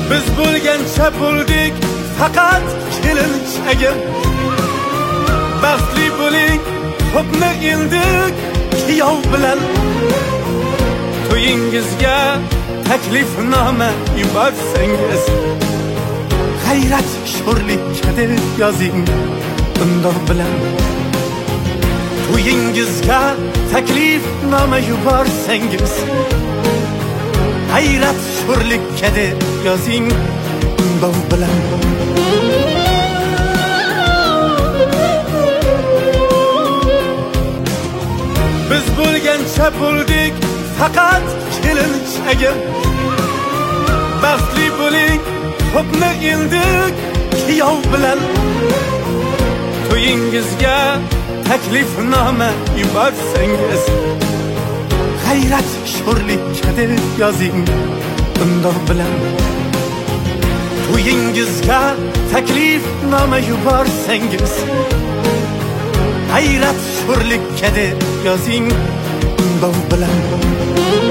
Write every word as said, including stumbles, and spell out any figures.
Biz bo'lgancha bo'ldik faqat kelinchagim. Baxtli bo'ling, ko'pni ildik kuyov bilan. To'yingizga taklifnoma yuborsangiz, g'ayrat sho'rlikka deb yozing undoq bilan. To'yingizga taklifnoma yuborsangiz, g'ayrat sho'rlikka deb yozing undoq bilan. Biz bo'lgancha bo'ldik faqat kelinchagim. Baxtli bo'ling, ko'pni ildik kuyov bilan. To'yingizga taklifnoma yuborsangiz, g'ayrat sho'rlikka deb yozing undoq bilan. To'yingizga taklifnoma yuborsangiz, g'ayrat sho'rlikka deb yozing undoq bilan.